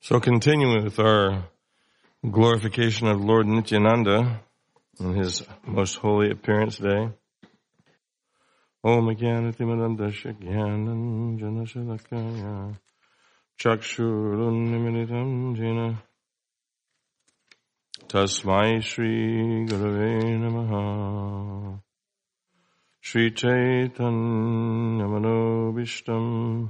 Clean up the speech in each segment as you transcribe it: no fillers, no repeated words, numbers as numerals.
So continuing with our glorification of Lord Nityananda on his most holy appearance day. Om Jnanatimirandasya Jnanam Janashalakaya Chakshurunimilitam Jena Tasmai Shri Gurave Namaha Shri Chaitanya Manobishtam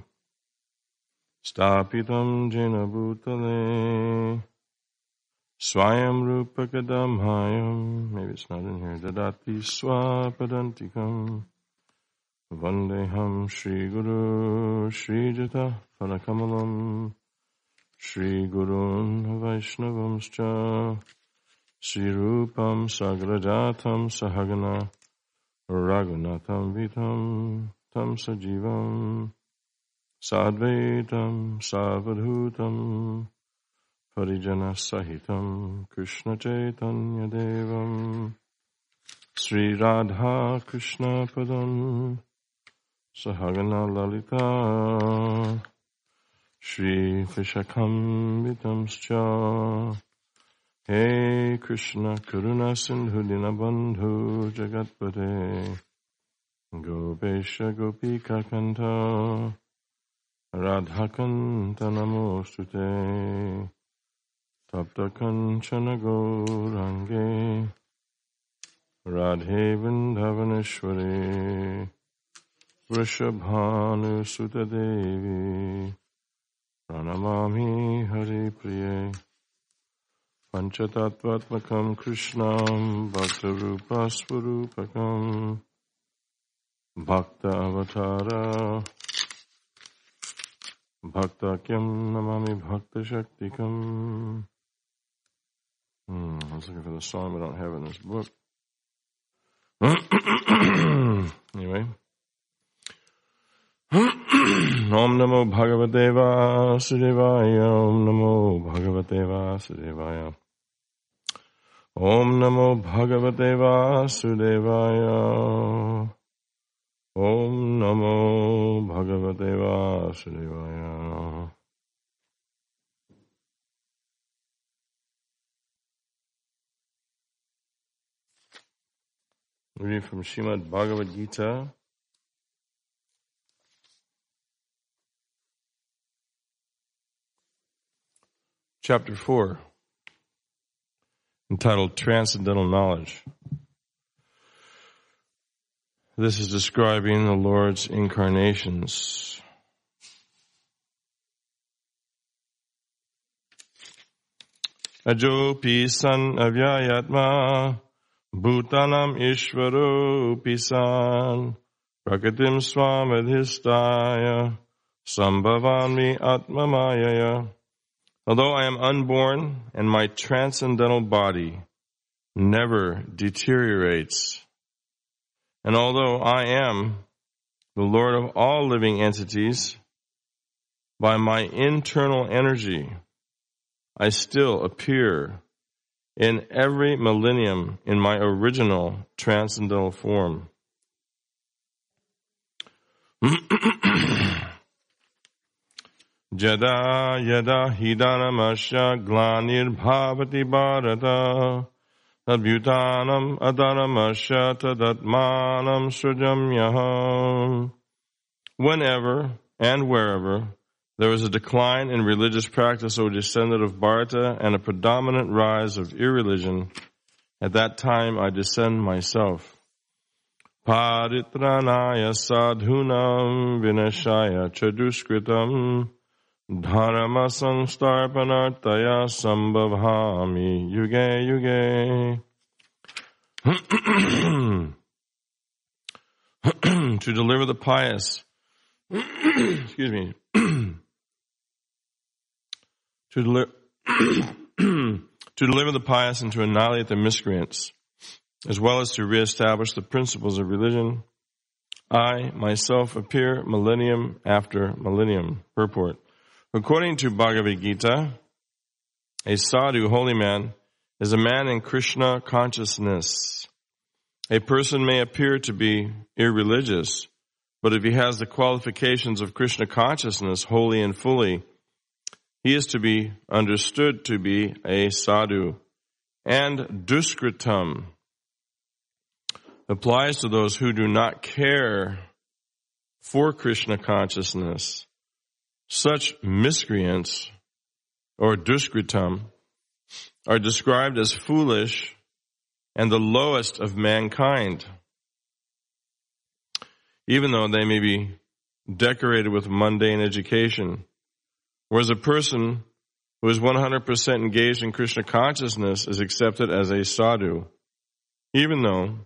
Stapitam Jena Bhutale Swayam Rupa Kadamhayam, maybe it's not in here, Dadati Swapadantikam Vandeham Shri Guru Shri Jata Parakamalam Shri Gurun Vaishnavamscha Shri Rupam Sagrajatam Sahagana Raghunatham Vitam Tam Sajivam Sadvaitam Savadhutam Parijana Sahitam Krishna Chaitanya Devam Sri Radha Krishna Padam Sahagana Lalita Shri Vishakam Vitamscha Hey Krishna Karuna Sindhu Dinabandhu Jagatpate Gopesha Gopika Kanta Radhakanta Namostute Tapta Kanchana Gaurange Radhe Vrindavaneshwari Vrishabhanu Sutta Devi Pranamami Hari Priye Panchatattvatmakam Krishnam Bhakta Rupa Swarupakam Bhakta Avatara Bhaktakyam Namami Bhakta Shaktikam. I was looking for the song we don't have in this book. Anyway. Om Namo Bhagavate Vasudevaya. Om Namo Bhagavate Vasudevaya. Om Namo Bhagavate Vasudevaya. Om Namo Bhagavate Vasudevaya. Reading from Srimad Bhagavad Gita, Chapter 4, entitled Transcendental Knowledge. This is describing the Lord's incarnations. Ajopi san avyayatma Bhutanam Ishvaro Pisan Prakatim Swamadhistaya Sambhavami Atmamayaya. Although I am unborn and my transcendental body never deteriorates, and although I am the Lord of all living entities, by my internal energy I still appear in every millennium in my original transcendental form. Jada yada hidanamasya glanir bhavati bharata tadbhutanam adanamasya tadatmanam srujamyaham. Whenever and wherever there is a decline in religious practice, O descendant of Bharata, and a predominant rise of irreligion, at that time I descend myself. Paritranaya sadhunam vinashaya chaduskritam dharma samstarpanartaya sambhavami yuge yuge. To deliver the pious, excuse me, to deliver the pious and to annihilate the miscreants, as well as to reestablish the principles of religion, I myself appear millennium after millennium. Purport. According to Bhagavad Gita, a sadhu, holy man, is a man in Krishna consciousness. A person may appear to be irreligious, but if he has the qualifications of Krishna consciousness wholly and fully, he is to be understood to be a sadhu. And duskritam applies to those who do not care for Krishna consciousness. Such miscreants, or duskritam, are described as foolish and the lowest of mankind, even though they may be decorated with mundane education. Whereas a person who is 100% engaged in Krishna consciousness is accepted as a sadhu, even though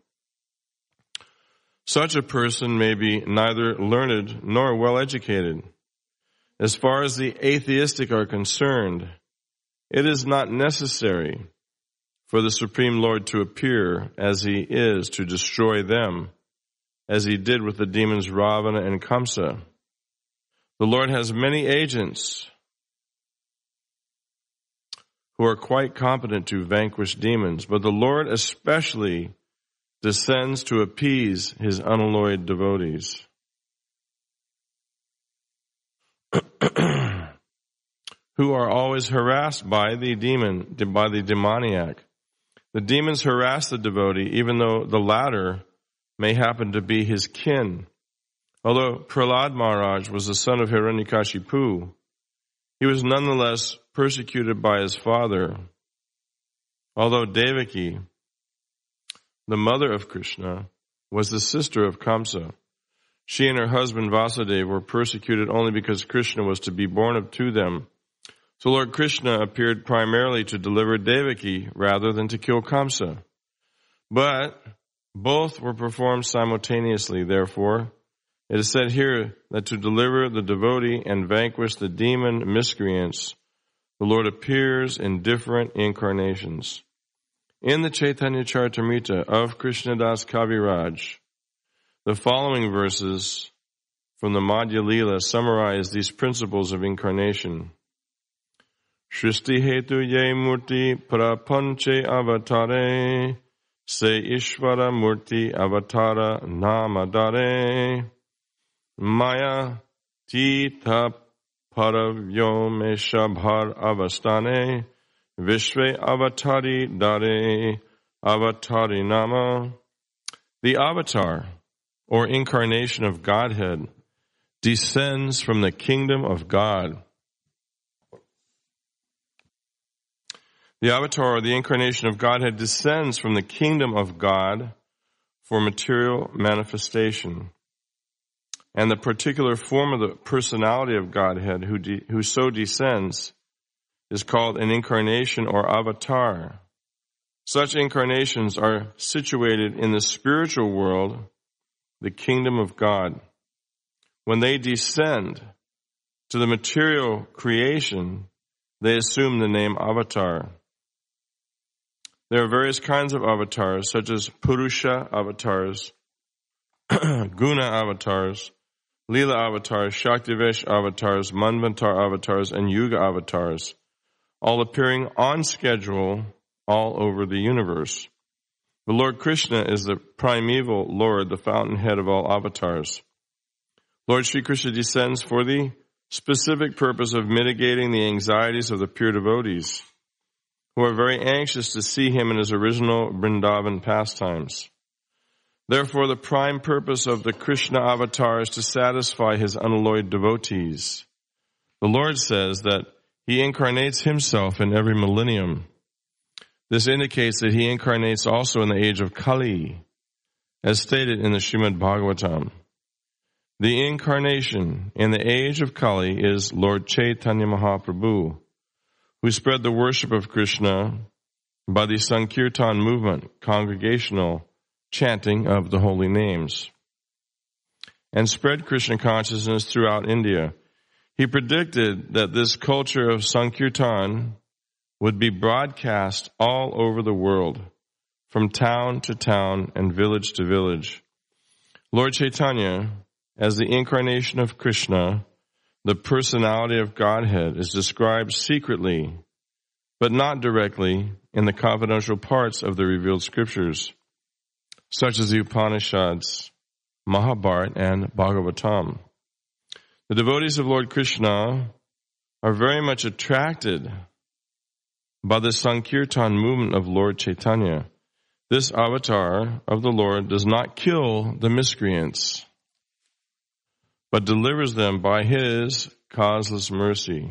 such a person may be neither learned nor well educated. As far as the atheistic are concerned, it is not necessary for the Supreme Lord to appear as he is to destroy them, as he did with the demons Ravana and Kamsa. The Lord has many agents who are quite competent to vanquish demons, but the Lord especially descends to appease his unalloyed devotees. Who are always harassed by the demoniac. The demons harass the devotee, even though the latter may happen to be his kin. Although Prahlad Maharaj was the son of Hiranyakashipu, he was nonetheless persecuted by his father. Although Devaki, the mother of Krishna, was the sister of Kamsa, she and her husband Vasudeva were persecuted only because Krishna was to be born to them. So Lord Krishna appeared primarily to deliver Devaki rather than to kill Kamsa. But both were performed simultaneously. Therefore, it is said here that to deliver the devotee and vanquish the demon miscreants, the Lord appears in different incarnations. In the Chaitanya Charitamrita of Krishnadas Kaviraj, the following verses from the Madhya Lila summarize these principles of incarnation. Shristi hetu ye murti prapanche avatare se ishvara murti avatara namadare maya tita paravyomesha bhar avastane vishve avatari dare avatari nama. The avatar, or incarnation of Godhead, descends from the kingdom of God. The avatar, or the incarnation of Godhead, descends from the kingdom of God for material manifestation. And the particular form of the personality of Godhead who so descends is called an incarnation or avatar. Such incarnations are situated in the spiritual world, the kingdom of God. When they descend to the material creation, they assume the name avatar. There are various kinds of avatars, such as Purusha avatars, Guna avatars, Leela avatars, Shaktivesh avatars, Manvantar avatars, and Yuga avatars, all appearing on schedule all over the universe. The Lord Krishna is the primeval Lord, the fountainhead of all avatars. Lord Sri Krishna descends for the specific purpose of mitigating the anxieties of the pure devotees, who are very anxious to see him in his original Vrindavan pastimes. Therefore, the prime purpose of the Krishna avatar is to satisfy his unalloyed devotees. The Lord says that he incarnates himself in every millennium. This indicates that he incarnates also in the age of Kali, as stated in the Srimad Bhagavatam. The incarnation in the age of Kali is Lord Chaitanya Mahaprabhu, who spread the worship of Krishna by the Sankirtan movement, congregational chanting of the holy names, and spread Krishna consciousness throughout India. He predicted that this culture of Sankirtan would be broadcast all over the world, from town to town and village to village. Lord Chaitanya, as the incarnation of Krishna, the personality of Godhead, is described secretly, but not directly, in the confidential parts of the revealed scriptures, such as the Upanishads, Mahabharata, and Bhagavatam. The devotees of Lord Krishna are very much attracted by the Sankirtan movement of Lord Chaitanya. This avatar of the Lord does not kill the miscreants, but delivers them by his causeless mercy.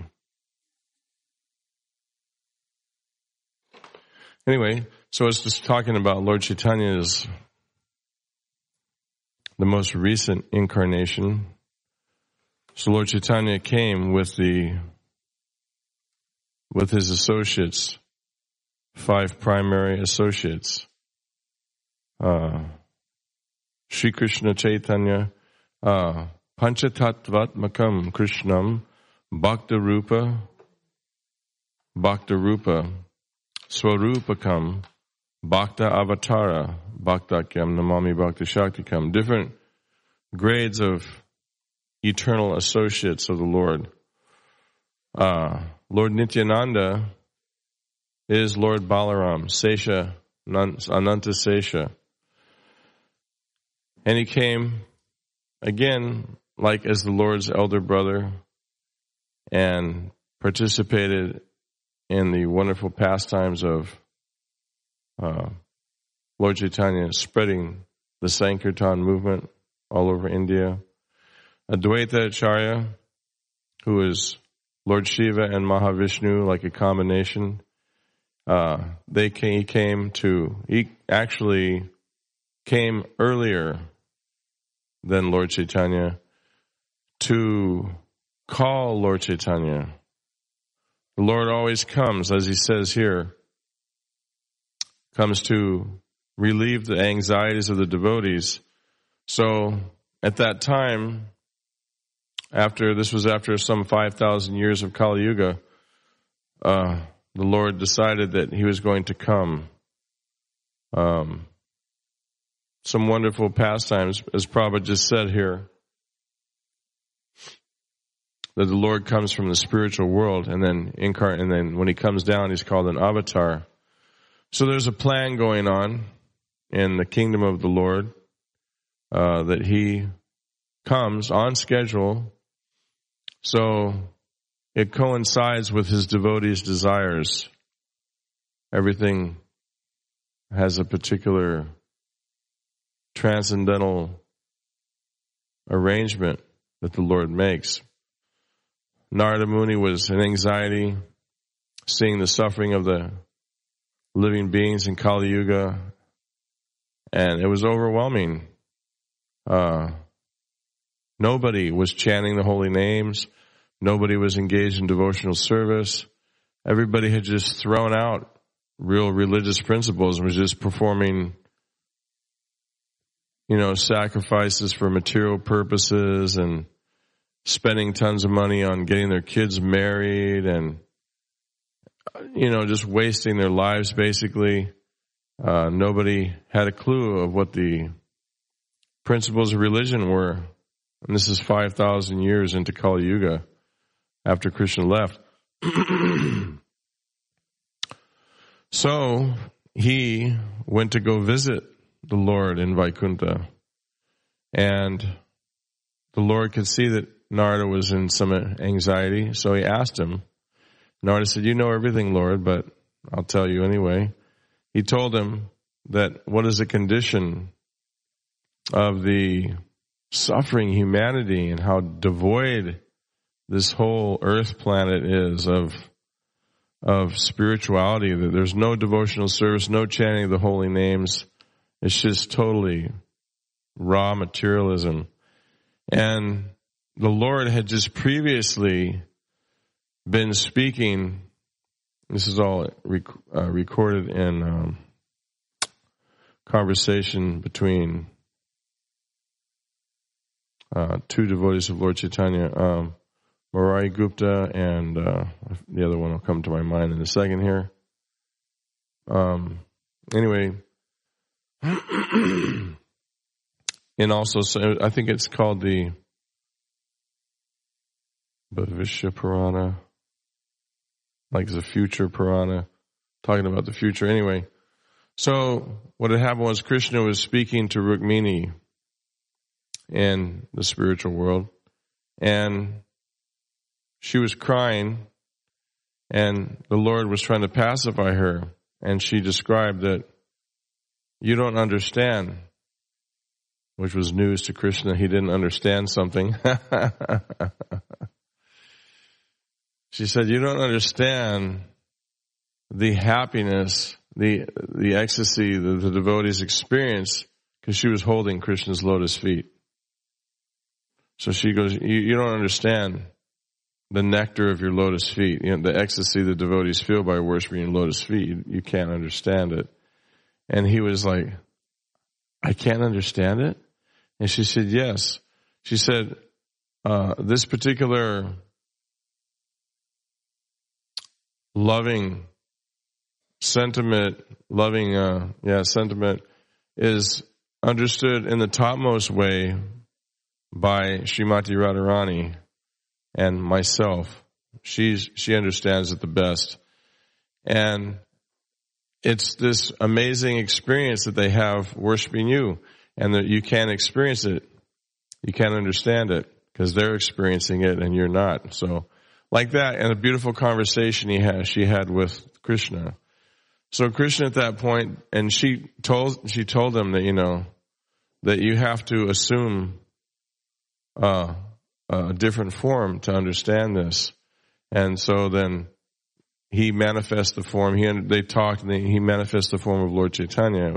Anyway, so it's just talking about Lord Chaitanya's the most recent incarnation. So Lord Chaitanya came with his associates, 5 primary associates. Sri Krishna Chaitanya, Panchatattvatmakam Krishnam, Bhakta Rupa, Swarupakam, Bhakta Avatara, Bhaktakyam, Namami Bhakti Shaktikam. Different grades of eternal associates of the Lord. Lord Nityananda is Lord Balaram, Sesha, Ananta Sesha. And he came, again, like as the Lord's elder brother, and participated in the wonderful pastimes of Lord Chaitanya, spreading the Sankirtan movement all over India. Advaita Acharya, who is Lord Shiva and Mahavishnu, like a combination, he actually came earlier than Lord Chaitanya to call Lord Chaitanya. The Lord always comes, as he says here, comes to relieve the anxieties of the devotees. So at that time, this was after some 5,000 years of Kali Yuga, the Lord decided that he was going to come. Some wonderful pastimes, as Prabhupada just said here, that the Lord comes from the spiritual world and then and then when he comes down, he's called an avatar. So there's a plan going on in the kingdom of the Lord, that he comes on schedule. So it coincides with his devotees' desires. Everything has a particular transcendental arrangement that the Lord makes. Narada Muni was in anxiety, seeing the suffering of the living beings in Kali Yuga, and it was overwhelming. Nobody was chanting the holy names. Nobody was engaged in devotional service. Everybody had just thrown out real religious principles and was just performing, sacrifices for material purposes and spending tons of money on getting their kids married and, just wasting their lives basically. Nobody had a clue of what the principles of religion were. And this is 5,000 years into Kali Yuga after Krishna left. So he went to go visit the Lord in Vaikuntha. And the Lord could see that Narada was in some anxiety, so he asked him. Narada said, "You know everything, Lord, but I'll tell you anyway." He told him that what is the condition of the suffering humanity and how devoid this whole earth planet is of spirituality, that there's no devotional service, no chanting of the holy names. It's just totally raw materialism. And the Lord had just previously been speaking. This is all recorded in conversation between two devotees of Lord Chaitanya, Murari Gupta and the other one will come to my mind in a second here. Anyway, and also, so I think it's called the Bhavishya Purana, like the future Purana, talking about the future. Anyway, so what had happened was Krishna was speaking to Rukmini in the spiritual world, and she was crying, and the Lord was trying to pacify her, and she described that, "You don't understand," which was news to Krishna. He didn't understand something. She said, "You don't understand the happiness, the ecstasy that the devotees experience," because she was holding Krishna's lotus feet. So she goes, you don't understand the nectar of your lotus feet, the ecstasy the devotees feel by worshiping your lotus feet. You can't understand it. And he was like, "I can't understand it?" And she said, "Yes." She said, this particular loving sentiment, sentiment is understood in the topmost way by Srimati Radharani and myself. She understands it the best. And it's this amazing experience that they have worshiping you, and that you can't experience it. You can't understand it because they're experiencing it and you're not. So like that, and a beautiful conversation she had with Krishna. So Krishna at that point, and she told him that, that you have to assume a different form to understand this. And so then he manifests the form. They talked, and he manifests the form of Lord Chaitanya.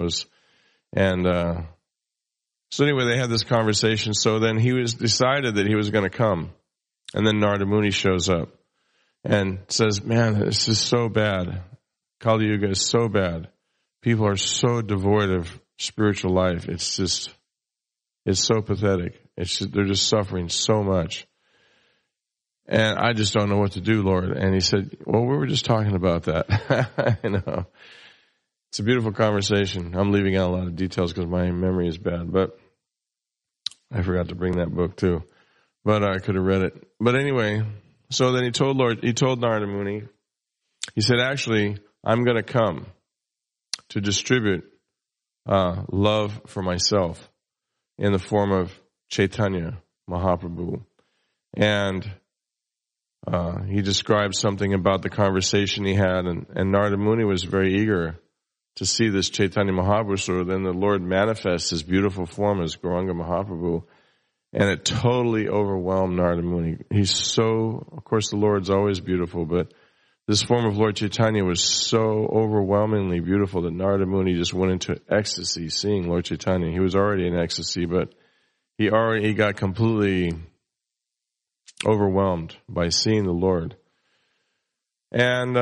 So anyway, they had this conversation. So then he was decided that he was going to come, and then Narada Muni shows up and says, "Man, this is so bad. Kali Yuga is so bad. People are so devoid of spiritual life. It's so pathetic. They're just suffering so much. And I just don't know what to do, Lord." And he said, "Well, we were just talking about that." It's a beautiful conversation. I'm leaving out a lot of details because my memory is bad, but I forgot to bring that book too. But I could have read it. But anyway, so then he told Narada Muni, he said, "Actually, I'm going to come to distribute love for myself in the form of Chaitanya Mahaprabhu." And he described something about the conversation he had, and Narada Muni was very eager to see this Chaitanya Mahaprabhu. So then the Lord manifests his beautiful form as Gauranga Mahaprabhu, and it totally overwhelmed Narada Muni. Of course the Lord's always beautiful, but this form of Lord Chaitanya was so overwhelmingly beautiful that Narada Muni just went into ecstasy seeing Lord Chaitanya. He was already in ecstasy, but he got completely overwhelmed by seeing the Lord. And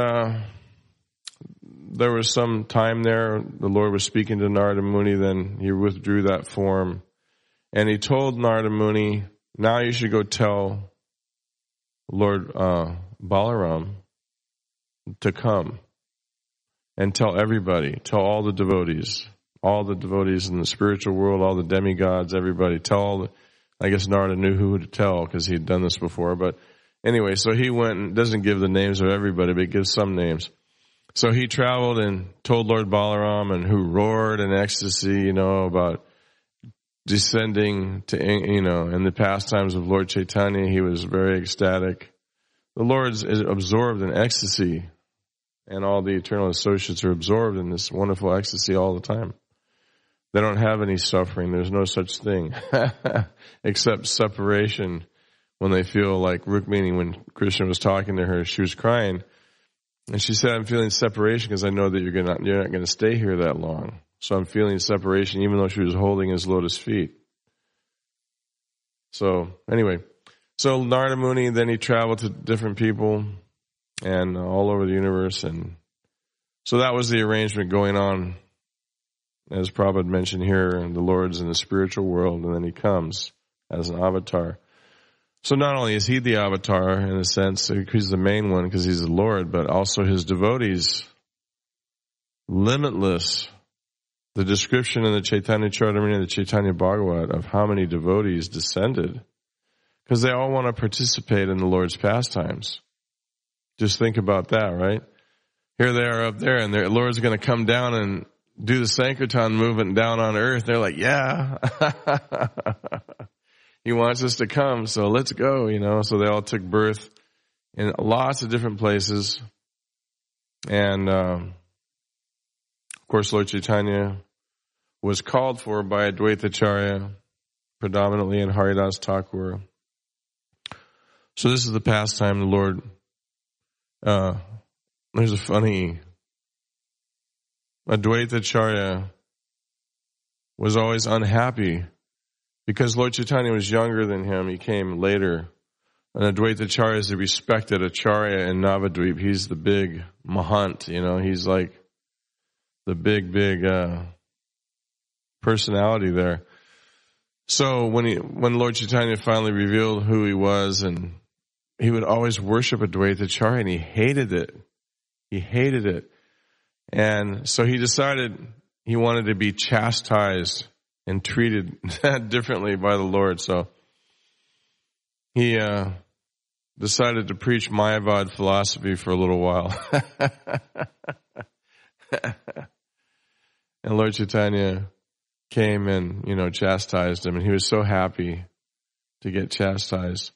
there was some time there, the Lord was speaking to Narada Muni, then he withdrew that form. And he told Narada Muni, "Now you should go tell Lord Balaram to come and tell everybody, tell all the devotees in the spiritual world, all the demigods, everybody, I guess Narada knew who to tell because he'd done this before. But anyway, so he went and doesn't give the names of everybody, but he gives some names. So he traveled and told Lord Balaram, and who roared in ecstasy, about descending to, in the pastimes of Lord Chaitanya. He was very ecstatic. The Lord is absorbed in ecstasy, and all the eternal associates are absorbed in this wonderful ecstasy all the time. They don't have any suffering. There's no such thing except separation when they feel like Rukmini, when Krishna was talking to her, she was crying. And she said, "I'm feeling separation because I know that you're not going to stay here that long. So I'm feeling separation," even though she was holding his lotus feet. So anyway, so Narada Muni, then he traveled to different people and all over the universe. And so that was the arrangement going on, as Prabhupada mentioned here, and the Lord's in the spiritual world, and then he comes as an avatar. So not only is he the avatar, in a sense, he's the main one because he's the Lord, but also his devotees, limitless. The description in the Chaitanya Charitamrita and the Chaitanya Bhagavat of how many devotees descended, because they all want to participate in the Lord's pastimes. Just think about that, right? Here they are up there, and the Lord's going to come down and do the Sankirtan movement down on earth. They're like, "Yeah." He wants us to come, so let's go, So they all took birth in lots of different places. And, of course, Lord Chaitanya was called for by Advaita Acharya, predominantly in Haridas Thakur. So this is the pastime the Lord, there's a funny, Advaita Acharya was always unhappy because Lord Chaitanya was younger than him. He came later. And Advaita Acharya is the respected Acharya in Navadvip. He's the big Mahant, he's like the big personality there. So when Lord Chaitanya finally revealed who he was, and he would always worship Advaita Acharya, and he hated it. He hated it. And so he decided he wanted to be chastised and treated differently by the Lord. So he decided to preach Mayavad philosophy for a little while. And Lord Chaitanya came and, chastised him, and he was so happy to get chastised.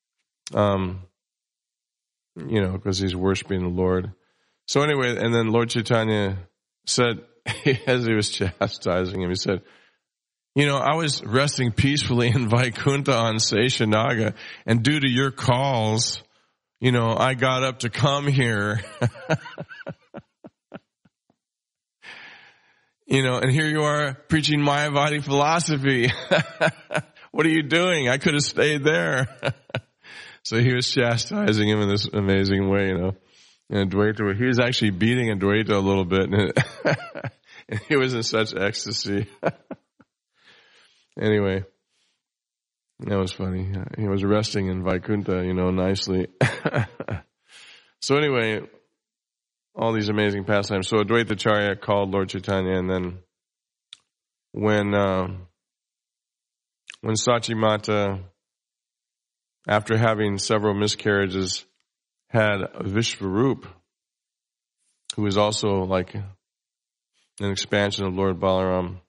Because he's worshiping the Lord. So anyway, and then Lord Chaitanya said, as he was chastising him, he said, I was resting peacefully in Vaikuntha on Seshanaga, and due to your calls, I got up to come here. And here you are preaching Mayavadi philosophy. What are you doing? I could have stayed there. So he was chastising him in this amazing way, And Advaita, he was actually beating Advaita a little bit, and he was in such ecstasy. Anyway, that was funny. He was resting in Vaikuntha, nicely. So anyway, all these amazing pastimes. So Advaita Acharya called Lord Chaitanya, and then when Sachimata, after having several miscarriages, had Vishvarup, who was also like an expansion of Lord Balaram.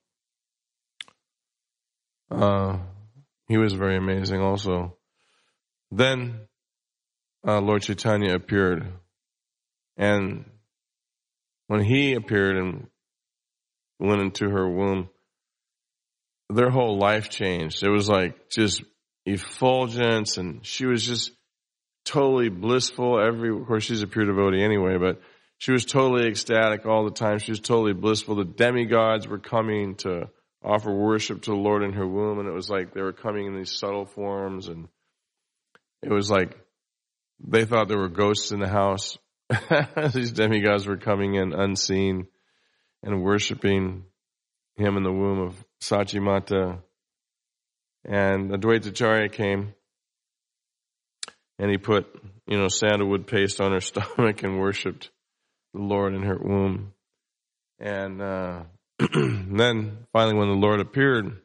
He was very amazing also. Then Lord Chaitanya appeared, and when he appeared and went into her womb, their whole life changed. It was like just effulgence, and she was just totally blissful. Of course, she's a pure devotee anyway, but she was totally ecstatic all the time. She was totally blissful. The demigods were coming to offer worship to the Lord in her womb, and it was like they were coming in these subtle forms, and it was like they thought there were ghosts in the house. These demigods were coming in unseen and worshiping him in the womb of Sachimata. And Advaita Acharya came, and he put, sandalwood paste on her stomach and worshipped the Lord in her womb. And then finally when the Lord appeared,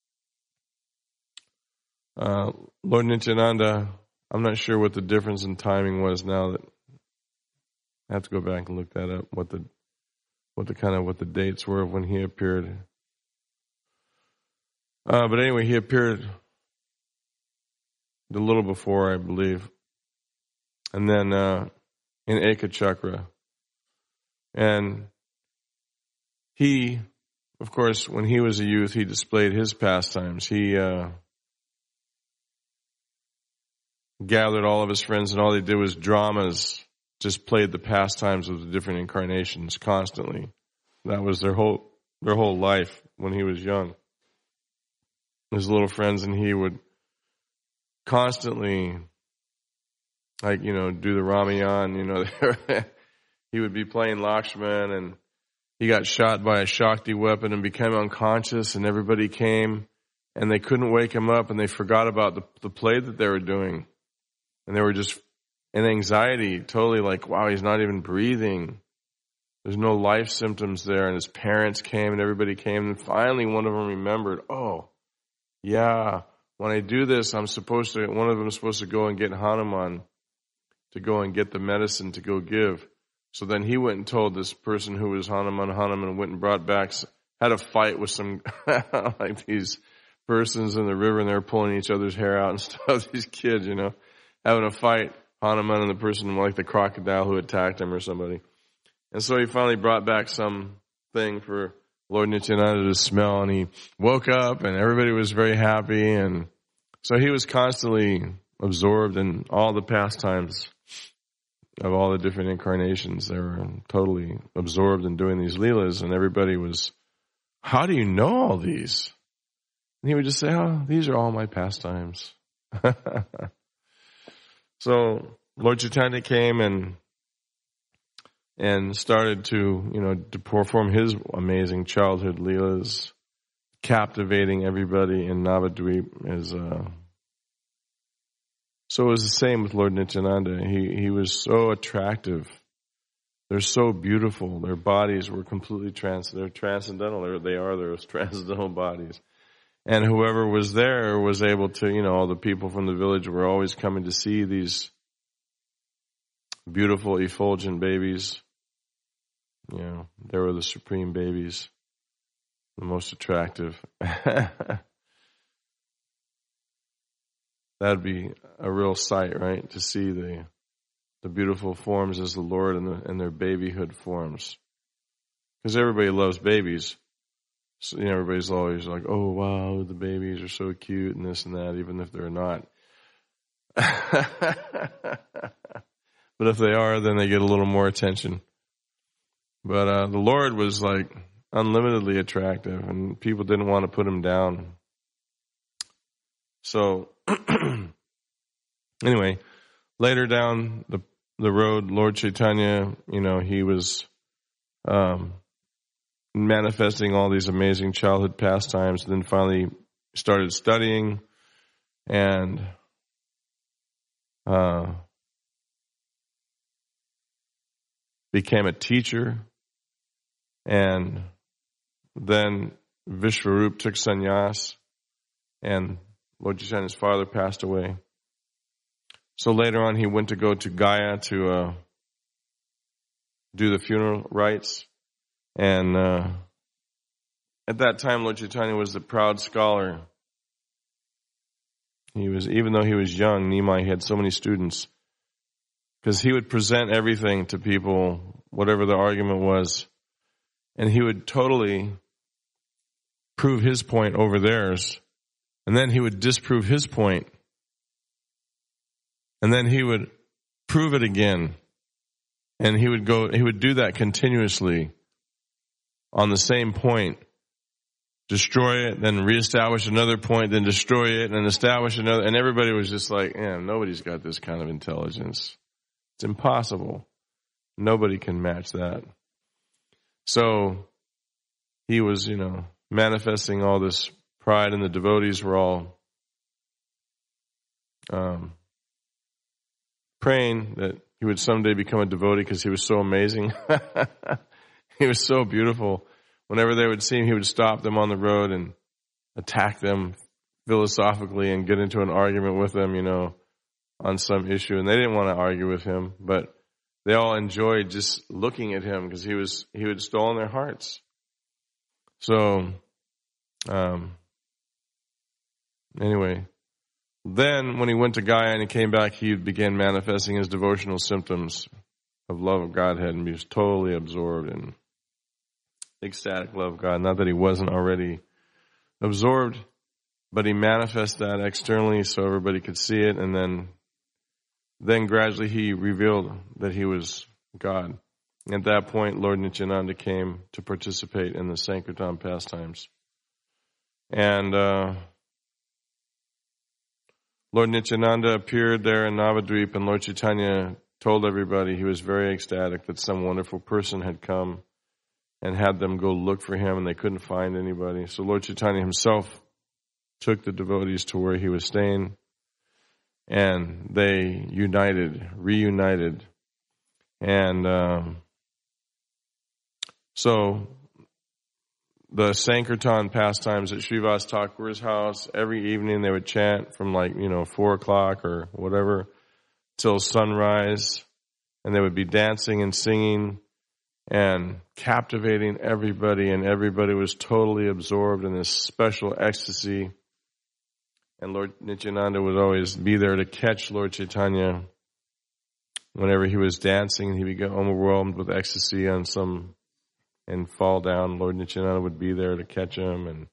Lord Nityananda, I'm not sure what the difference in timing was now. That I have to go back and look that up, what the dates were of when he appeared. But anyway, he appeared a little before, I believe. And then in Ekachakra. And he, of course, when he was a youth, he displayed his pastimes. He gathered all of his friends, and all they did was dramas, just played the pastimes of the different incarnations constantly. That was their whole life when he was young. His little friends and he would constantly, do the Ramayan, he would be playing Lakshman, and he got shot by a Shakti weapon and became unconscious, and everybody came, and they couldn't wake him up, and they forgot about the play that they were doing. And they were just in anxiety, totally like, wow, he's not even breathing. There's no life symptoms there, and his parents came, and everybody came, and finally one of them remembered, oh, yeah, when I do this, one of them is supposed to go and get Hanuman to go and get the medicine to go give. So then he went and told this person who was Hanuman. Hanuman went and brought back, had a fight with some, like these persons in the river, and they were pulling each other's hair out and stuff. These kids, having a fight. Hanuman and the person like the crocodile who attacked him or somebody. And so he finally brought back some thing for Lord Nityananda to smell, and he woke up and everybody was very happy. And so he was constantly absorbed in all the pastimes of all the different incarnations. They were totally absorbed in doing these leelas, and everybody was, how do you know all these? And he would just say, oh, these are all my pastimes. So Lord Chaitanya came and started to perform his amazing childhood leelas, captivating everybody in Navadvip. So it was the same with Lord Nityananda. He was so attractive. They're so beautiful. Their bodies were completely they're transcendental. They are those transcendental bodies. And whoever was there was able to, all the people from the village were always coming to see these beautiful effulgent babies. They were the supreme babies, the most attractive. That'd be a real sight, right? To see the beautiful forms as the Lord and their babyhood forms. Because everybody loves babies. So, everybody's always like, oh, wow, the babies are so cute and this and that, even if they're not. But if they are, then they get a little more attention. But the Lord was like unlimitedly attractive, and people didn't want to put him down. So, anyway, later down the road, Lord Chaitanya, he was manifesting all these amazing childhood pastimes, and then finally started studying and became a teacher. And then Vishwarup took sannyas, and Lord Chaitanya's father passed away. So later on, he went to go to Gaya to do the funeral rites. And at that time, Lord Chaitanya was the proud scholar. Even though he was young, Nimai, he had so many students, because he would present everything to people, whatever the argument was, and he would totally prove his point over theirs, and then he would disprove his point, and then he would prove it again, and he would do that continuously on the same point, destroy it, then reestablish another point, then destroy it, and establish another. And everybody was just like, nobody's got this kind of intelligence. It's impossible. Nobody can match that. So he was, manifesting all this pride, and the devotees were all praying that he would someday become a devotee because he was so amazing. He was so beautiful. Whenever they would see him, he would stop them on the road and attack them philosophically and get into an argument with them, on some issue. And they didn't want to argue with him, but they all enjoyed just looking at him because he had stolen their hearts. So, anyway, then when he went to Gaya and he came back, he began manifesting his devotional symptoms of love of Godhead, and he was totally absorbed in ecstatic love of God. Not that he wasn't already absorbed, but he manifested that externally so everybody could see it, and then gradually he revealed that he was God. At that point, Lord Nityananda came to participate in the Sankirtan pastimes. And Lord Nityananda appeared there in Navadvip, and Lord Chaitanya told everybody he was very ecstatic that some wonderful person had come and had them go look for him, and they couldn't find anybody. So Lord Chaitanya himself took the devotees to where he was staying, and they reunited. And so the Sankirtan pastimes at Srivas Thakur's house, every evening they would chant from 4 o'clock or whatever till sunrise, and they would be dancing and singing and captivating everybody, and everybody was totally absorbed in this special ecstasy. And Lord Nityananda would always be there to catch Lord Chaitanya whenever he was dancing, he would get overwhelmed with ecstasy and fall down. Lord Nityananda would be there to catch him, and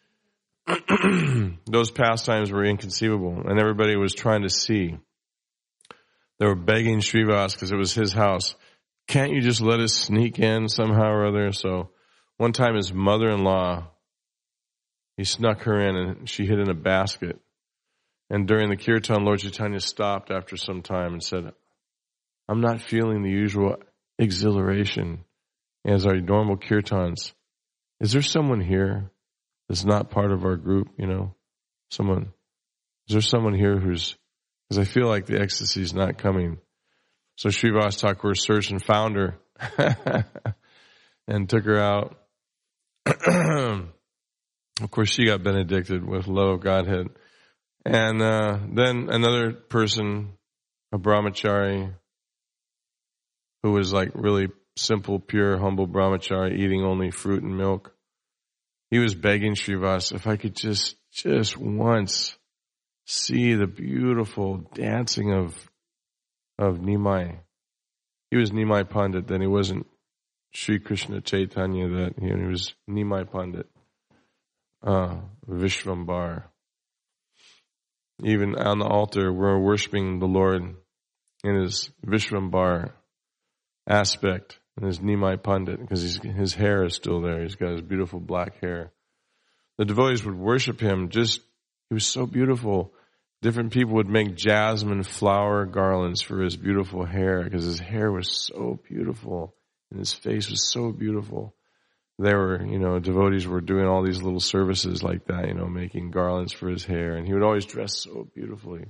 those pastimes were inconceivable, and everybody was trying to see. They were begging Srivas, because it was his house, can't you just let us sneak in somehow or other? So one time his mother-in-law, he snuck her in, and she hid in a basket. And during the kirtan, Lord Chaitanya stopped after some time and said, I'm not feeling the usual exhilaration as our normal kirtans. Is there someone here that's not part of our group, is there someone here because I feel like the ecstasy is not coming. So Srivas Thakur searched and found her and took her out. Of course, she got benedicted with love of Godhead. And then another person, a brahmachari, who was like really simple, pure, humble brahmachari, eating only fruit and milk. He was begging Srivas, if I could just once see the beautiful dancing of Nimai. He was Nimai Pandit, then he wasn't Sri Krishna Chaitanya, that he was Nimai Pandit, Vishvambar. Even on the altar, we're worshiping the Lord in his Vishvambar aspect, and his Nimai Pandit, because his hair is still there. He's got his beautiful black hair. The devotees would worship him. He was so beautiful. Different people would make jasmine flower garlands for his beautiful hair, because his hair was so beautiful and his face was so beautiful. There were, devotees were doing all these little services like that, making garlands for his hair, and he would always dress so beautifully.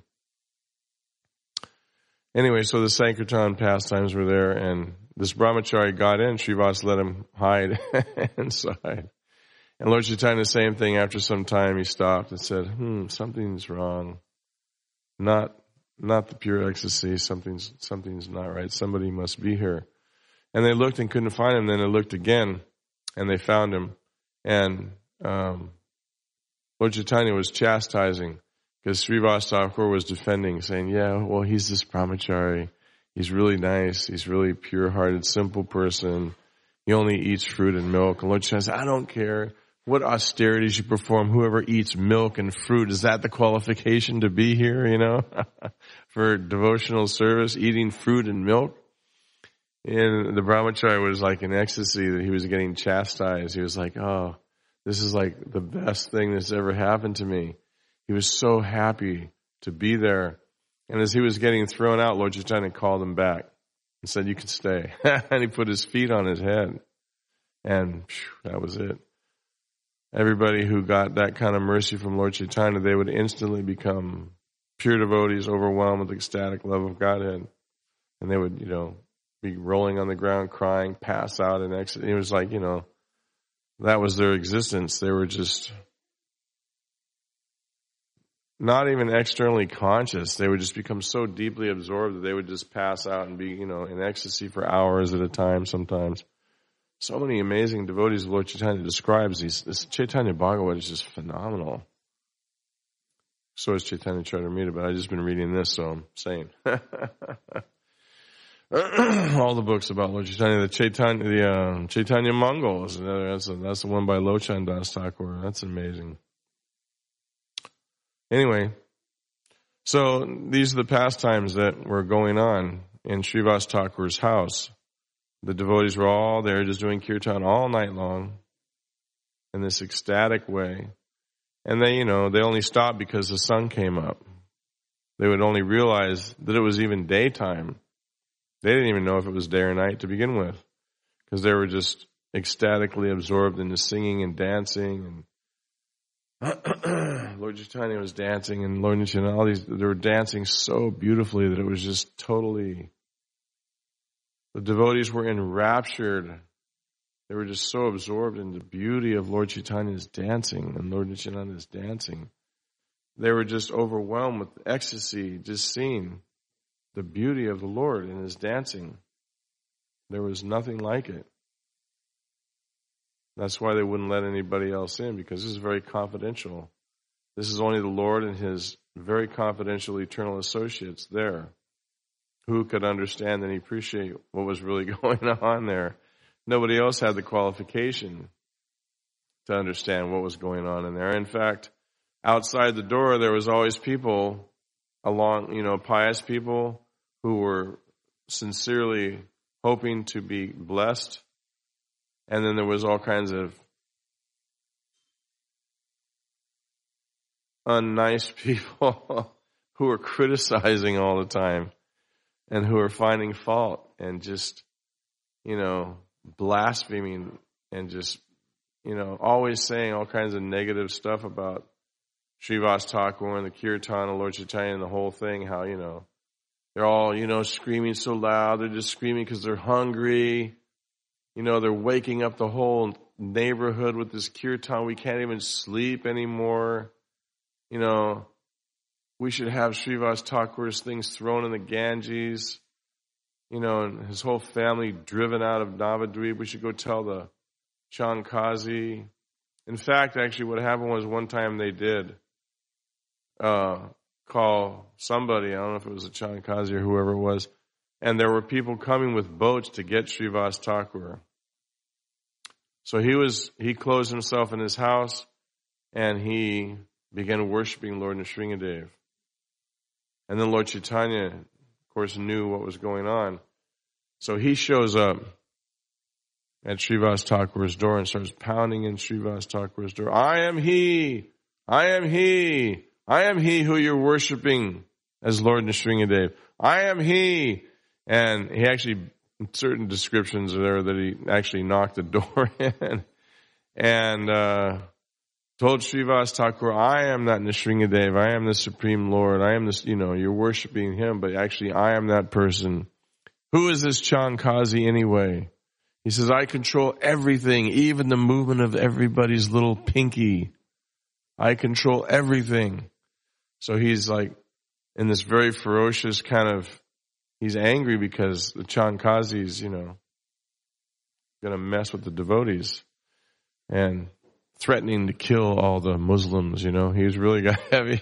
Anyway, so the Sankirtan pastimes were there, and this brahmachari got in. Srivas let him hide inside. And Lord Chaitanya, the same thing. After some time, he stopped and said, something's wrong. Not the pure ecstasy. Something's not right. Somebody must be here. And they looked and couldn't find him. Then they looked again, and they found him. And Lord Chaitanya was chastising, because Srivas Thakur was defending, saying, he's this brahmachari. He's really nice. He's really pure-hearted, simple person. He only eats fruit and milk. And Lord Chaitanya said, I don't care what austerities you perform. Whoever eats milk and fruit, is that the qualification to be here, for devotional service, eating fruit and milk? And the brahmachari was like in ecstasy that he was getting chastised. He was like, oh, this is like the best thing that's ever happened to me. He was so happy to be there. And as he was getting thrown out, Lord Chaitanya called him back and said, you can stay. And he put his feet on his head. And that was it. Everybody who got that kind of mercy from Lord Chaitanya, they would instantly become pure devotees, overwhelmed with ecstatic love of Godhead. And they would, be rolling on the ground, crying, pass out, and exit. It was like, that was their existence. They were just not even externally conscious. They would just become so deeply absorbed that they would just pass out and be, in ecstasy for hours at a time sometimes. So many amazing devotees Lord Chaitanya describes. This Chaitanya Bhagavat is just phenomenal. So is Chaitanya Charitamrita, but I've just been reading this, so I'm saying. All the books about Lord Chaitanya. The Chaitanya Mongol is another. That's the one by Lochan Das Thakur. That's amazing. Anyway, so these are the pastimes that were going on in Srivas Thakur's house. The devotees were all there just doing kirtan all night long in this ecstatic way. And they only stopped because the sun came up. They would only realize that it was even daytime. They didn't even know if it was day or night to begin with, because they were just ecstatically absorbed in the singing and dancing. And Lord Chaitanya was dancing, and Lord Nityananda, they were dancing so beautifully that it was just totally, the devotees were enraptured. They were just so absorbed in the beauty of Lord Chaitanya's dancing and Lord Nityananda's dancing. They were just overwhelmed with ecstasy, just seeing the beauty of the Lord in his dancing. There was nothing like it. That's why they wouldn't let anybody else in, because this is very confidential. This is only the Lord and his very confidential eternal associates there. who could understand and appreciate what was really going on there? Nobody else had the qualification to understand what was going on in there. In fact, outside the door, there was always people pious people who were sincerely hoping to be blessed. And then there was all kinds of unnice people who were criticizing all the time and who were finding fault and just, blaspheming and just, always saying all kinds of negative stuff about Srivas Thakur and the Kirtan and Lord Chaitanya and the whole thing, how, they're all, screaming so loud. They're just screaming because they're hungry. They're waking up the whole neighborhood with this Kirtan. We can't even sleep anymore. We should have Srivas Thakur's things thrown in the Ganges, and his whole family driven out of Navadvip. We should go tell the Chankazi. In fact, actually, what happened was one time they did call somebody, I don't know if it was a Chankazi or whoever it was, and there were people coming with boats to get Srivas Thakur. So he closed himself in his house, and he began worshiping Lord Nrsingadev. And then Lord Chaitanya, of course, knew what was going on. So he shows up at Srivas Thakur's door and starts pounding in Srivas Thakur's door. I am he! I am he! I am he who you're worshiping as Lord Nrsingadev. I am he! And he actually, certain descriptions are there that he actually knocked the door in and told Srivas Thakur, I am that Nrsingadev. I am the Supreme Lord. I am this, you're worshiping him, but actually I am that person. Who is this Chankazi anyway? He says, I control everything, even the movement of everybody's little pinky. I control everything. So he's like in this very ferocious kind of, he's angry because the Chankazi's, going to mess with the devotees and threatening to kill all the Muslims, He's really got heavy,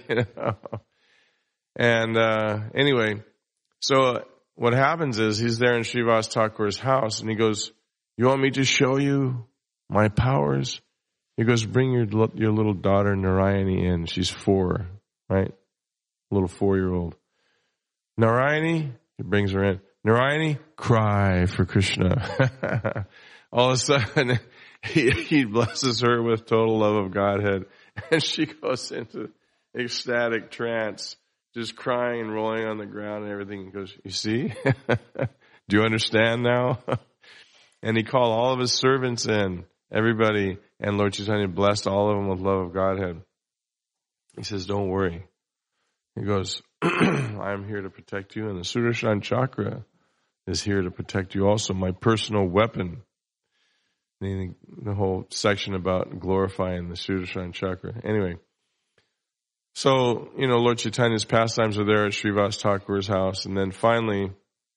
And anyway, so what happens is he's there in Srivas Thakur's house and he goes, you want me to show you my powers? He goes, bring your little daughter Narayani in. She's 4, right? Little 4-year-old. Narayani, he brings her in. Narayani, cry for Krishna. All of a sudden, he blesses her with total love of Godhead. And she goes into ecstatic trance, just crying and rolling on the ground and everything. He goes, you see? Do you understand now? And he called all of his servants in, everybody, and Lord Chaitanya blessed all of them with love of Godhead. He says, don't worry. He goes, I am here to protect you, and the Sudarshan Chakra is here to protect you also, my personal weapon. The whole section about glorifying the Sudarshan Chakra. Anyway, so, Lord Chaitanya's pastimes are there at Srivas Thakur's house, and then finally,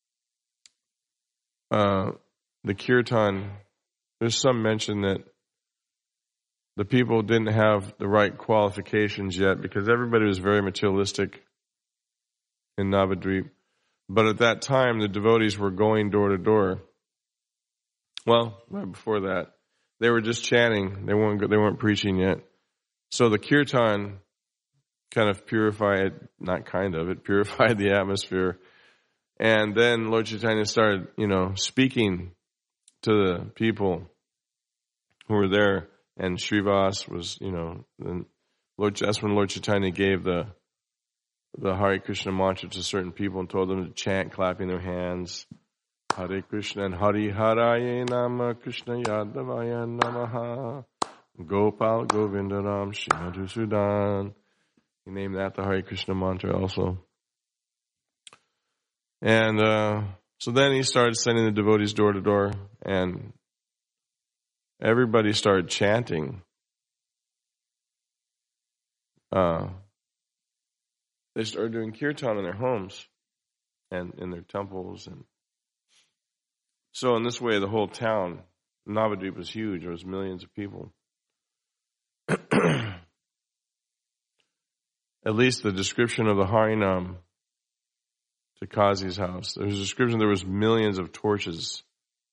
the Kirtan, there's some mention that the people didn't have the right qualifications yet because everybody was very materialistic in Navadvip. But at that time, the devotees were going door to door. Well, right before that, they were just chanting. They weren't preaching yet. So the Kirtan kind of purified, it purified the atmosphere. And then Lord Chaitanya started, speaking to the people who were there. And Srivas was, that's when Lord Chaitanya gave the Hare Krishna mantra to certain people and told them to chant, clapping their hands. Hare Krishna and Hari Haraye Nama Krishna Yadavaya Namaha Gopal Govindaram Shrimadu Sudan. He named that the Hare Krishna mantra also. And so then he started sending the devotees door to door, and everybody started chanting. They started doing kirtan in their homes and in their temples. And so in this way, the whole town, Navadvip was huge. There was millions of people. At least the description of the Harinam to Kazi's house. There's a description there was millions of torches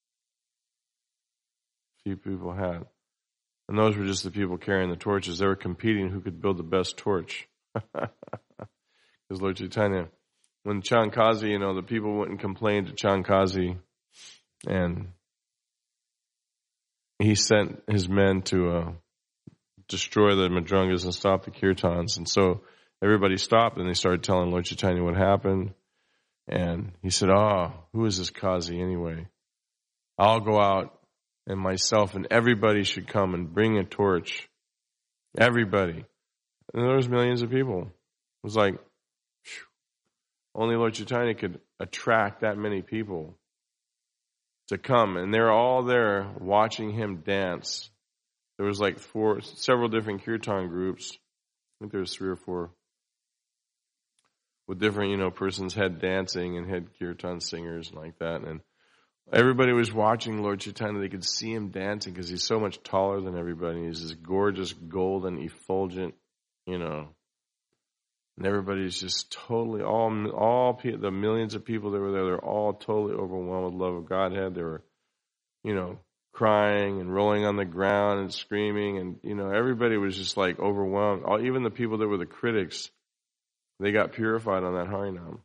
few people had. And those were just the people carrying the torches. They were competing who could build the best torch. Because Lord Chaitanya, when Chankazi, the people went and complained to Chankazi, and he sent his men to destroy the Madrungas and stop the Kirtans. And so everybody stopped, and they started telling Lord Chaitanya what happened. And he said, who is this Kazi anyway? I'll go out, and myself and everybody should come and bring a torch. Everybody. And there was millions of people. It was like, only Lord Chaitanya could attract that many people to come. And they're all there watching him dance. There was like several different kirtan groups. I think there was 3 or 4. With different, persons head dancing and head kirtan singers and like that. And everybody was watching Lord Chaitanya. They could see him dancing because he's so much taller than everybody. He's this gorgeous, golden, effulgent, and everybody's just totally, the millions of people that were there, they're all totally overwhelmed with love of Godhead. They were, crying and rolling on the ground and screaming. And, everybody was just like overwhelmed. Even the people that were the critics, they got purified on that Harinam.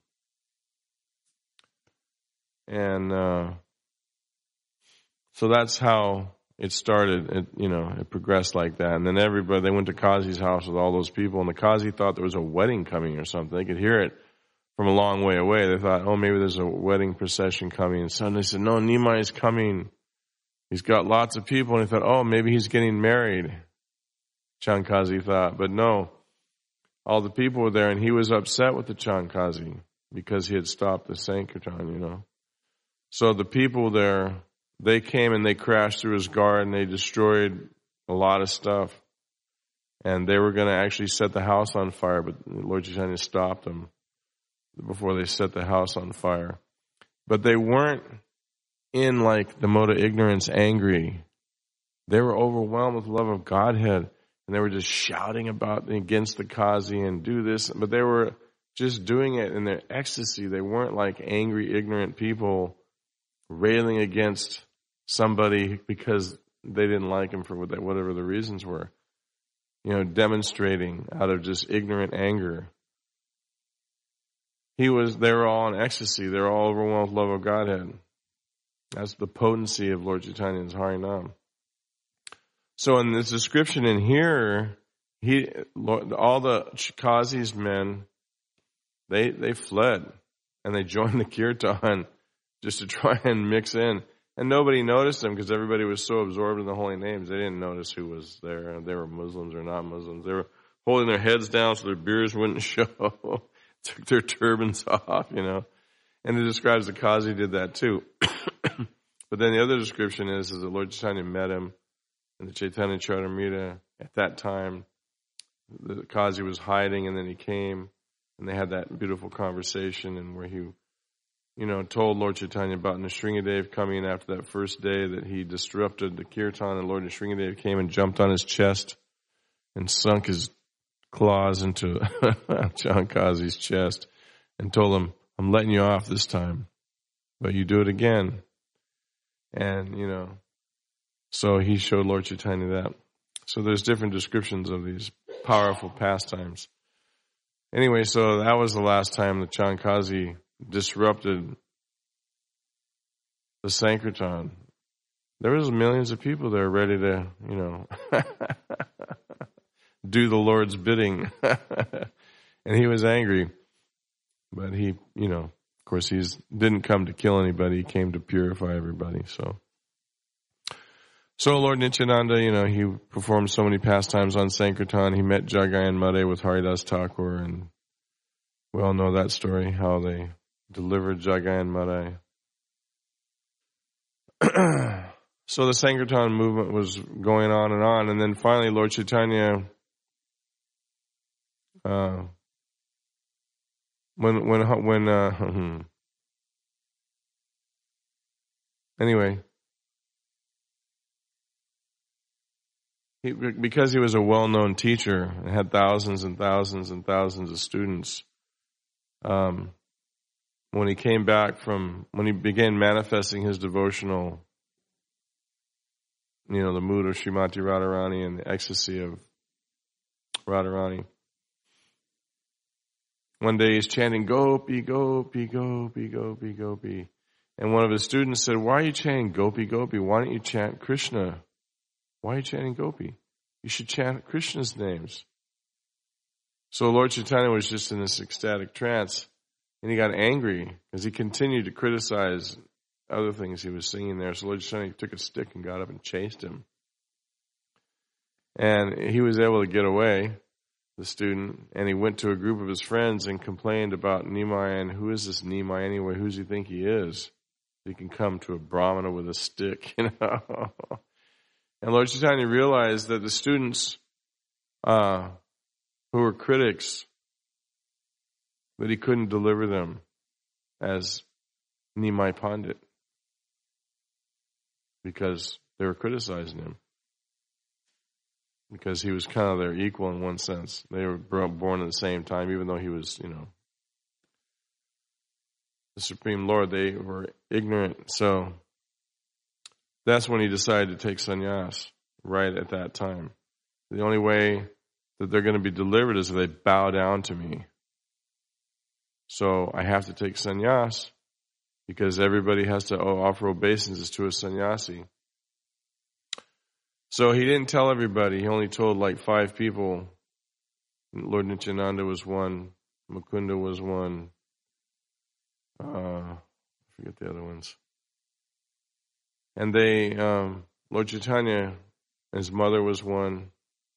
And so that's how it started. It progressed like that. And then they went to Kazi's house with all those people, and the Kazi thought there was a wedding coming or something. They could hear it from a long way away. They thought, maybe there's a wedding procession coming. And suddenly they said, no, Nimai is coming. He's got lots of people. And he thought, maybe he's getting married. Chankazi thought. But no, all the people were there, and he was upset with the Chankazi because he had stopped the Sankirtan, So the people there, they came and they crashed through his garden. They destroyed a lot of stuff. And they were going to actually set the house on fire, but Lord Chaitanya stopped them before they set the house on fire. But they weren't in like the mode of ignorance, angry. They were overwhelmed with love of Godhead. And they were just shouting against the Kazi and do this. But they were just doing it in their ecstasy. They weren't like angry, ignorant people railing against somebody because they didn't like him for whatever the reasons were. Demonstrating out of just ignorant anger. They were all in ecstasy. They were all overwhelmed with love of Godhead. That's the potency of Lord Chaitanya's Harinam. So in this description in here, all the Kazi's men, they fled and they joined the Kirtan just to try and mix in. And nobody noticed them because everybody was so absorbed in the holy names. They didn't notice who was there. They were Muslims or not Muslims. They were holding their heads down so their beards wouldn't show. Took their turbans off, And it describes the Kazi did that too. But then the other description is that Lord Chaitanya met him in the Chaitanya Charitamrita. At that time, the Kazi was hiding, and then he came, and they had that beautiful conversation, and where he told Lord Chaitanya about Nrsingadev coming after that first day that he disrupted the Kirtan, and Lord Nrsingadev came and jumped on his chest and sunk his claws into Chankazi's chest and told him, I'm letting you off this time, but you do it again. And, so he showed Lord Chaitanya that. So there's different descriptions of these powerful pastimes. Anyway, so that was the last time the Chankazi disrupted the Sankirtan. There was millions of people there ready to, do the Lord's bidding. And he was angry. But he, of course, didn't come to kill anybody. He came to purify everybody. So Lord Nityananda, he performed so many pastimes on Sankirtan. He met Jagayan Madhe with Haridas Thakur, and we all know that story, how they delivered Jagayan Madhe. So the Sankirtan movement was going on, and then finally Lord Chaitanya, anyway, because he was a well-known teacher and had thousands and thousands and thousands of students, when when he came back when he began manifesting his devotional, the mood of Srimati Radharani and the ecstasy of Radharani. One day he's chanting, Gopi, Gopi, Gopi, Gopi, Gopi. And one of his students said, why are you chanting Gopi, Gopi? Why don't you chant Krishna? Why are you chanting Gopi? You should chant Krishna's names. So Lord Chaitanya was just in this ecstatic trance, and he got angry because he continued to criticize other things he was singing there. So Lord Chaitanya took a stick and got up and chased him. And he was able to get away, the student, and he went to a group of his friends and complained about Nimai, and who is this Nimai anyway? Who does he think he is? He can come to a brahmana with a stick, And Lord Chaitanya realized that the students who were critics, that he couldn't deliver them as Nimai Pandit because they were criticizing him. Because he was kind of their equal in one sense. They were born at the same time, even though he was, the Supreme Lord. They were ignorant. So that's when he decided to take sannyas, right at that time. The only way that they're going to be delivered is if they bow down to me. So I have to take sannyas because everybody has to offer obeisances to a sannyasi. So he didn't tell everybody. He only told like 5 people. Lord Nityananda was one. Mukunda was one. I forget the other ones. And they, Lord Chaitanya, his mother was one.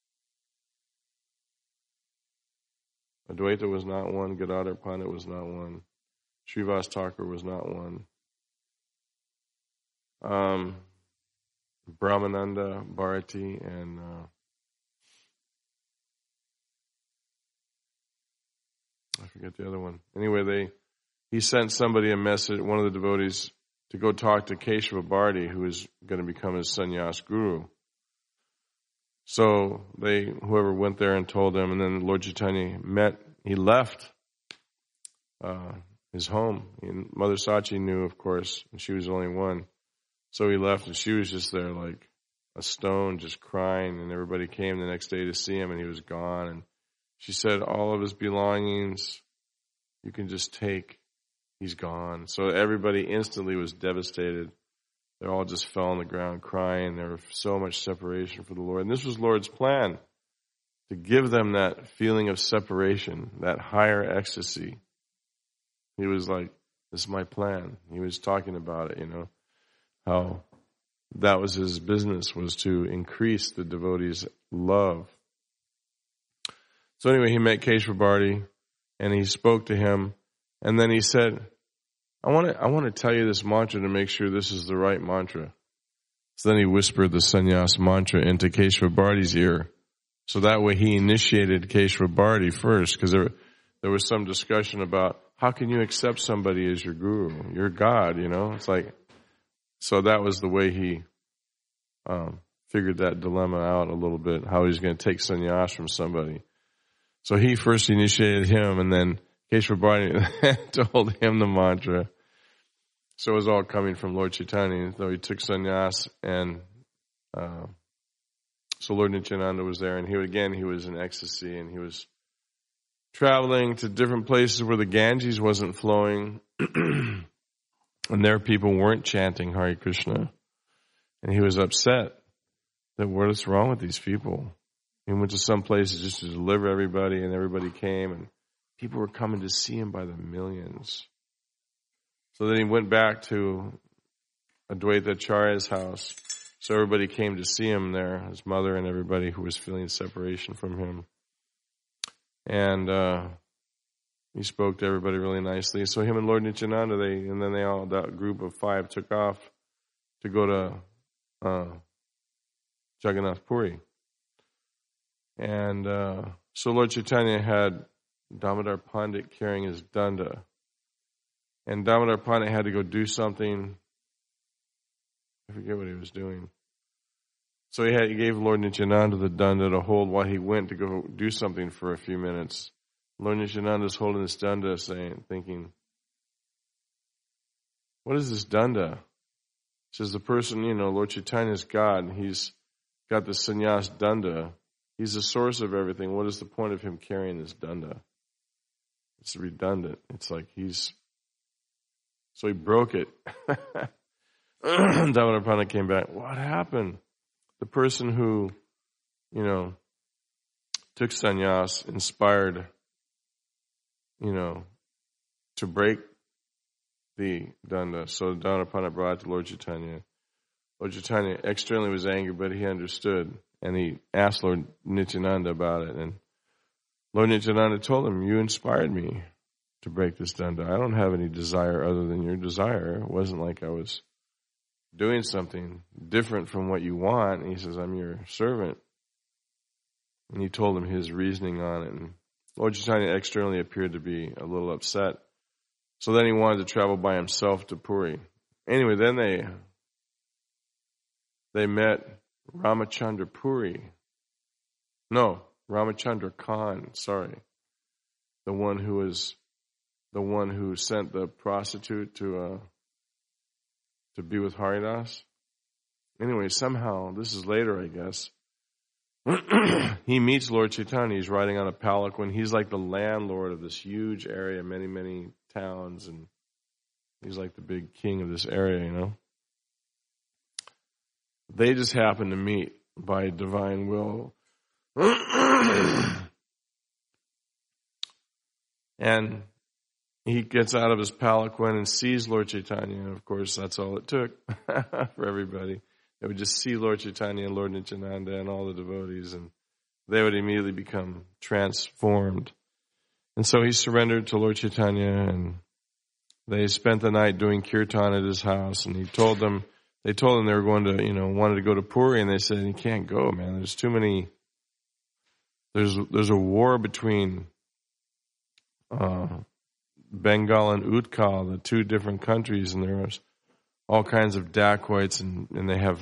Advaita was not one. Gadadhar Pandit was not one. Srivas Thakur was not one. Brahmananda, Bharati, and I forget the other one. Anyway, he sent somebody a message, one of the devotees, to go talk to Keshava Bharti, who is going to become his sannyas guru. So whoever went there and told them, and then Lord Chaitanya he left his home. And Mother Sachi knew, of course, and she was the only one. So he left, and she was just there like a stone, just crying, and everybody came the next day to see him, and he was gone. And she said, all of his belongings, you can just take. He's gone. So everybody instantly was devastated. They all just fell on the ground crying. There was so much separation for the Lord. And this was Lord's plan, to give them that feeling of separation, that higher ecstasy. He was like, this is my plan. He was talking about it, how that was his business, was to increase the devotees' love. So anyway, he met Keshava Bharti, and he spoke to him, and then he said, I want to tell you this mantra to make sure this is the right mantra. So then he whispered the sannyas mantra into Keshava Bharti's ear. So that way he initiated Keshava Bharti first, because there was some discussion about how can you accept somebody as your guru, your God, It's like, so that was the way he figured that dilemma out a little bit, how he's going to take sannyas from somebody. So he first initiated him, and then Keshava Bharti told him the mantra. So it was all coming from Lord Chaitanya. So he took sannyas, and so Lord Nityananda was there, and he was in ecstasy, and he was traveling to different places where the Ganges wasn't flowing, and there people weren't chanting Hare Krishna. And he was upset that what is wrong with these people? He went to some places just to deliver everybody, and everybody came, and people were coming to see him by the millions. So then he went back to Advaita Acharya's house. So everybody came to see him there, his mother and everybody who was feeling separation from him. And he spoke to everybody really nicely. So him and Lord Nityananda, that group of 5 took off to go to Jagannath Puri. And so Lord Chaitanya had Damodar Pandit carrying his danda. And Damodar Pandit had to go do something. I forget what he was doing. So he gave Lord Nityananda the danda to hold while he went to go do something for a few minutes. Lord Nityananda is holding this danda, thinking, what is this danda? He says, the person, Lord Chaitanya is God. He's got the sannyas danda. He's the source of everything. What is the point of him carrying this danda? It's redundant. It's like so he broke it. Dhammapada came back. What happened? The person who, took sannyas, inspired, to break the danda. So Dhammapada brought it to Lord Chaitanya. Lord Chaitanya externally was angry, but he understood. And he asked Lord Nityananda about it. And Lord Nityananda told him, you inspired me to break this danda. I don't have any desire other than your desire. It wasn't like I was doing something different from what you want. And he says, I'm your servant. And he told him his reasoning on it. And Lord Chaitanya externally appeared to be a little upset. So then he wanted to travel by himself to Puri. Anyway, then they met Ramachandra Puri. No, Ramachandra Khan, sorry. The one who sent the prostitute to be with Haridas. Anyway, somehow, this is later, I guess, he meets Lord Chaitanya. He's riding on a palanquin. He's like the landlord of this huge area, many, many towns, and he's like the big king of this area, They just happen to meet by divine will. And he gets out of his palanquin and sees Lord Chaitanya. And of course, that's all it took for everybody. They would just see Lord Chaitanya and Lord Nityananda and all the devotees, and they would immediately become transformed. And so he surrendered to Lord Chaitanya, and they spent the night doing kirtan at his house. And they told them they were going to, wanted to go to Puri, and they said, you can't go, man. There's too many. There's a war between Bengal and Utkal, the two different countries, and there's all kinds of dacoits, and they have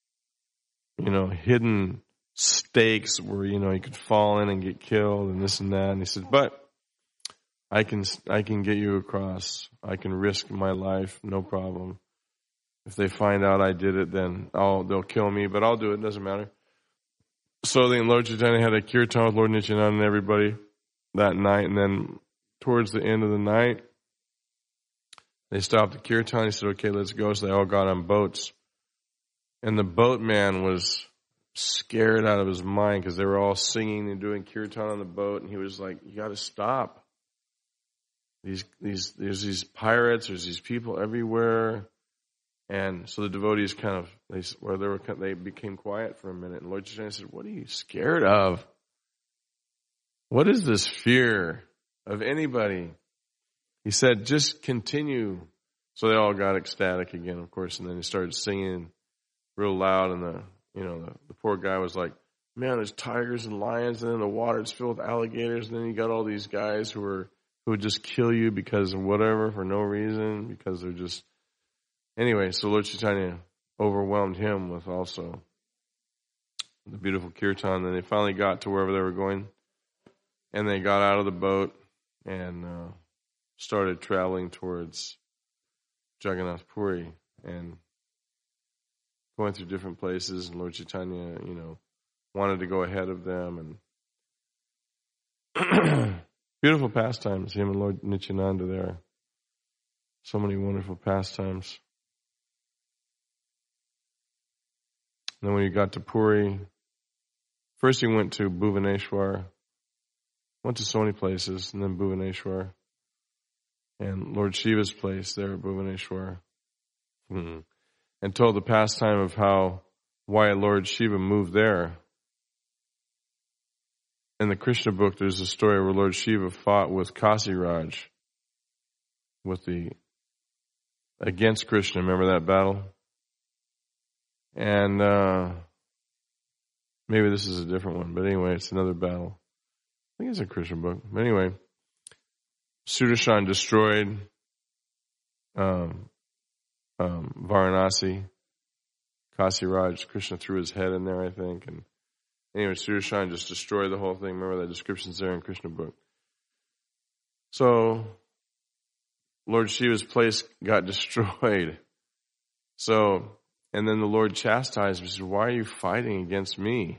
hidden stakes where, you could fall in and get killed and this and that. And he said, but I can get you across. I can risk my life, no problem. If they find out I did it, then they'll kill me, but I'll do it. It doesn't matter. So then Lord Chaitanya had a kirtan with Lord Nityananda and everybody that night, and then towards the end of the night, they stopped the kirtan. He said, okay, let's go. So they all got on boats. And the boatman was scared out of his mind because they were all singing and doing kirtan on the boat. And he was like, you got to stop. There's these pirates, there's these people everywhere. And so the devotees they became quiet for a minute. And Lord Chaitanya said, what are you scared of? What is this fear of anybody? He said, just continue. So they all got ecstatic again, of course, and then he started singing real loud, and the poor guy was like, man, there's tigers and lions, and then the water's filled with alligators, and then you got all these guys who would just kill you because of whatever, for no reason, because they're just... Anyway, so Lord Chaitanya overwhelmed him with also the beautiful kirtan, and they finally got to wherever they were going, and they got out of the boat and started traveling towards Jagannath Puri and going through different places. And Lord Chaitanya, wanted to go ahead of them. And beautiful pastimes, him and Lord Nityananda there. So many wonderful pastimes. And then when he got to Puri, first he went to Bhuvaneshwar, went to so many places, and then Bhuvaneshwar. And Lord Shiva's place there at Bhuvaneshwar. And told the pastime of why Lord Shiva moved there. In the Krishna book, there's a story where Lord Shiva fought with Kasiraj against Krishna. Remember that battle? And maybe this is a different one, but anyway, it's another battle. I think it's a Krishna book. But anyway, Sudarshan destroyed Varanasi. Kasiraj, Krishna threw his head in there, I think. And anyway, Sudarshan just destroyed the whole thing. Remember that description's there in Krishna book. So Lord Shiva's place got destroyed. So, and then the Lord chastised him. He said, why are you fighting against me?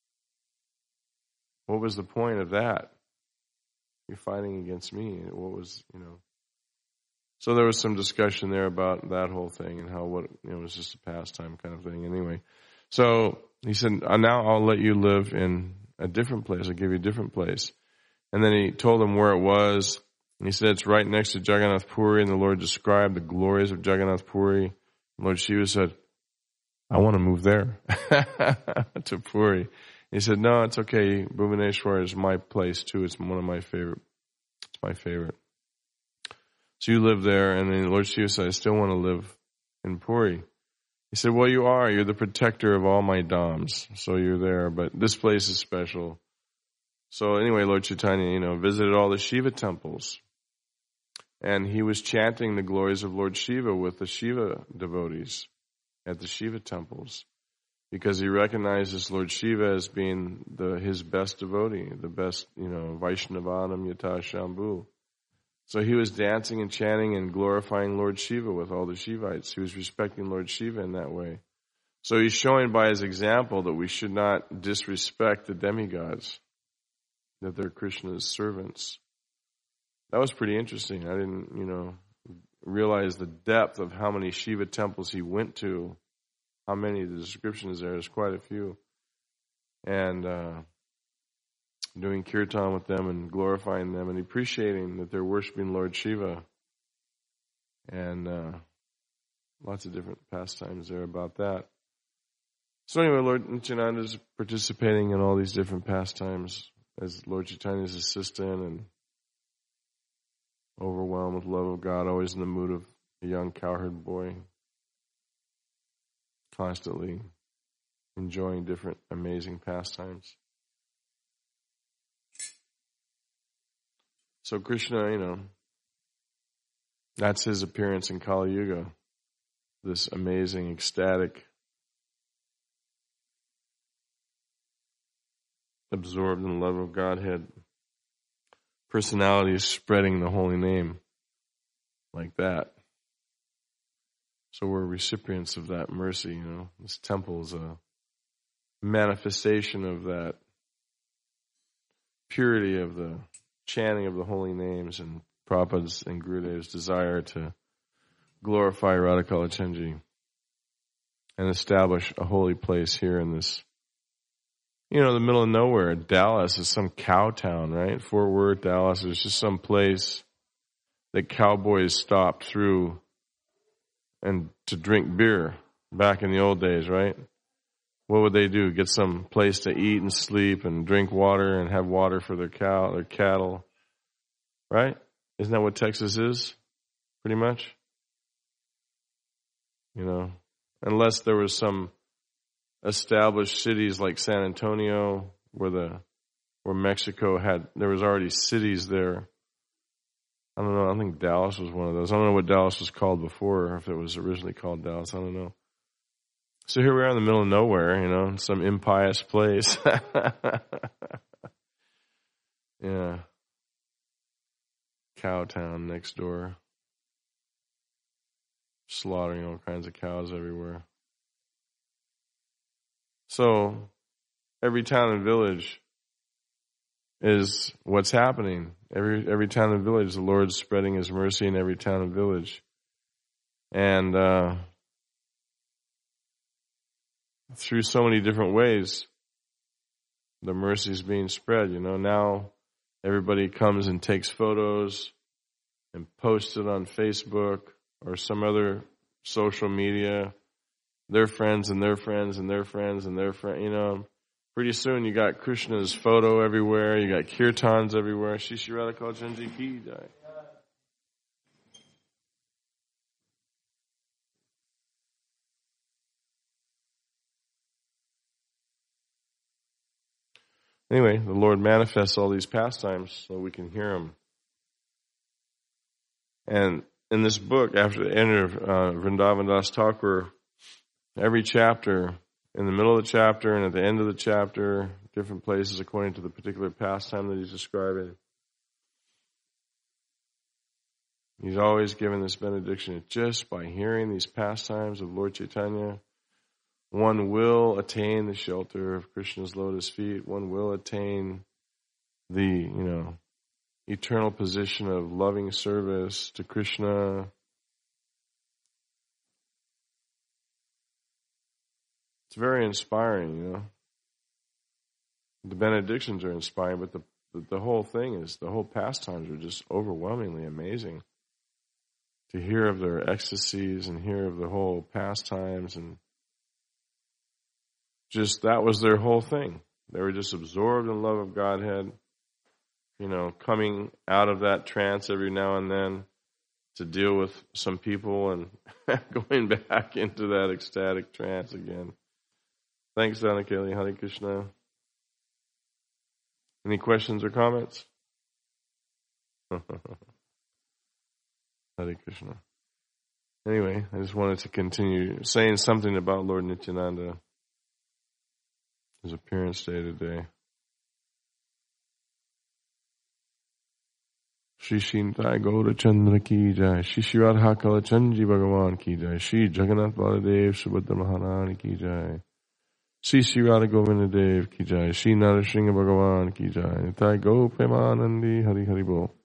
What was the point of that? You're fighting against me. What was, So there was some discussion there about that whole thing and how it was just a pastime kind of thing anyway. So he said, now I'll let you live in a different place. I'll give you a different place. And then he told him where it was. And he said, it's right next to Jagannath Puri. And the Lord described the glories of Jagannath Puri. And Lord Shiva said, I want to move there to Puri. He said, no, it's okay. Bhuvaneshwar is my place too. It's one of my favorite. It's my favorite. So you live there. And then Lord Shiva said, I still want to live in Puri. He said, well, you are. You're the protector of all my dhams. So you're there. But this place is special. So anyway, Lord Chaitanya, visited all the Shiva temples. And he was chanting the glories of Lord Shiva with the Shiva devotees at the Shiva temples. Because he recognizes Lord Shiva as being his best devotee, the best, Vaishnavanam Yata Shambhu. So he was dancing and chanting and glorifying Lord Shiva with all the Shivites. He was respecting Lord Shiva in that way. So he's showing by his example that we should not disrespect the demigods, that they're Krishna's servants. That was pretty interesting. I didn't, realize the depth of how many Shiva temples he went to. How many, the description is there. There's quite a few. And doing kirtan with them and glorifying them and appreciating that they're worshiping Lord Shiva. And lots of different pastimes there about that. So anyway, Lord Nityananda is participating in all these different pastimes as Lord Chaitanya's assistant and overwhelmed with love of God, always in the mood of a young cowherd boy. Constantly enjoying different amazing pastimes. So Krishna, that's his appearance in Kali Yuga. This amazing, ecstatic, absorbed in the love of Godhead personality is spreading the holy name like that. So we're recipients of that mercy, This temple is a manifestation of that purity of the chanting of the holy names and Prabhupada's and Gurudev's desire to glorify Radhakalachandji and establish a holy place here in this, the middle of nowhere. Dallas is some cow town, right? Fort Worth, Dallas is just some place that cowboys stopped through and to drink beer back in the old days, right? What would they do? Get some place to eat and sleep and drink water and have water for their cattle, right? Isn't that what Texas is? Pretty much. Unless there was some established cities like San Antonio where Mexico there was already cities there. I don't know. I think Dallas was one of those. I don't know what Dallas was called before, or if it was originally called Dallas. I don't know. So here we are in the middle of nowhere, in some impious place. Yeah. Cow town next door. Slaughtering all kinds of cows everywhere. So every town and village is what's happening. Every town and village, the Lord's spreading His mercy in every town and village. And through so many different ways, the mercy is being spread. Now everybody comes and takes photos and posts it on Facebook or some other social media. Their friends and their friends and their friends and their friends, Pretty soon you got Krishna's photo everywhere. You got kirtans everywhere. Shri Shri Radhakalachandji ki jai. Anyway, the Lord manifests all these pastimes so we can hear Him. And in this book, after the end of Vrindavan Das Thakur, every chapter, in the middle of the chapter and at the end of the chapter, different places according to the particular pastime that he's describing, He's always given this benediction. Just by hearing these pastimes of Lord Chaitanya, one will attain the shelter of Krishna's lotus feet. One will attain the, eternal position of loving service to Krishna. It's very inspiring, The benedictions are inspiring, but the whole thing is, the whole pastimes are just overwhelmingly amazing. To hear of their ecstasies and hear of the whole pastimes, and just that was their whole thing. They were just absorbed in love of Godhead, coming out of that trance every now and then to deal with some people and going back into that ecstatic trance again. Thanks, Danakeli. Hare Krishna. Any questions or comments? Hare Krishna. Anyway, I just wanted to continue saying something about Lord Nityananda, his appearance day today. Shri Shintai Gaura Chandra ki jai, Shri Radha Kalachandji Bhagavan ki jai, Shri Jagannath Baladev Subhadra Maharani ki jai, Shri Radha Govinda Dev ki jai, Shri Narasingha Bhagavan ki jai, Nitai Go Premanandi Hari Hari Bol.